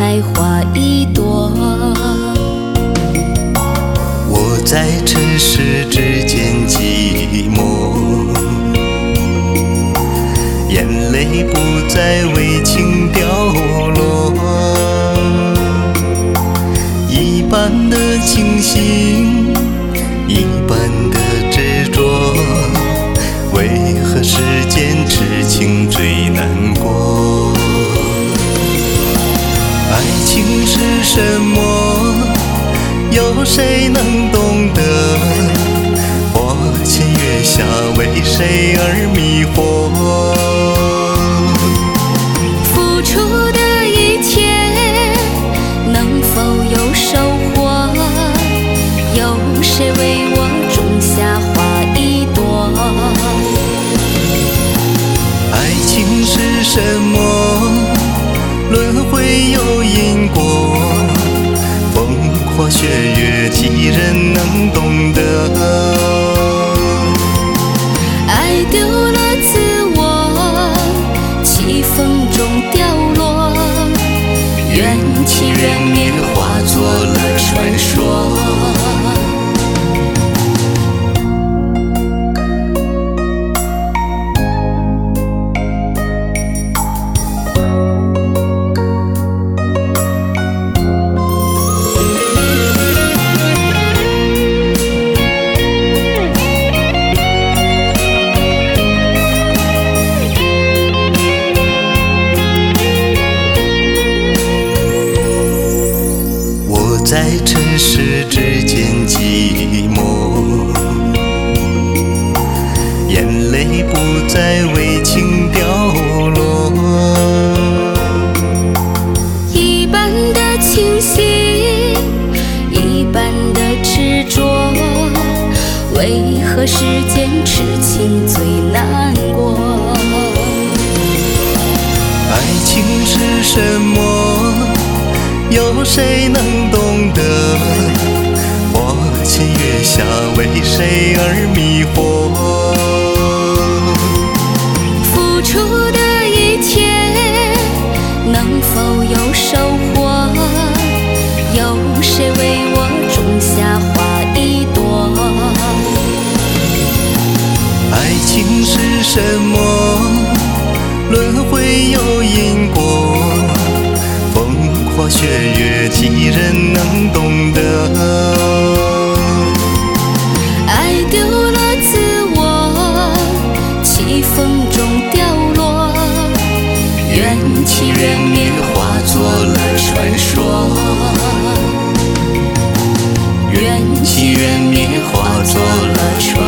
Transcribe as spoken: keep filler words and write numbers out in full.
开花一朵。 我在尘世之间寂寞，眼泪不再为情掉落。一般的清醒，一般的执着，为何世间痴情最难过？爱情是什么？有谁能懂得？花前月下，为谁而迷惑？ 付出的一切，能否有收获？有谁为我种下花一朵？ 爱情是什么？轮回有因果，风花雪月，几人能懂得？ 爱丢了自我，起风中掉落，缘起缘灭，化作了传说。 在尘世之间寂寞，眼泪不再为情掉落。 一般的清醒，一般的执着，为何世间痴情最难过？ 爱情是什么？有谁能懂得？花前月下，为谁而迷惑？ 付出的一切，能否有收获？有谁为我种下花一朵？ 爱情是什么？轮回有因果，花雪月，几人能懂得？ 爱丢了自我，起风中掉落，缘起缘灭，化作了传说。缘起缘灭，化作了传说。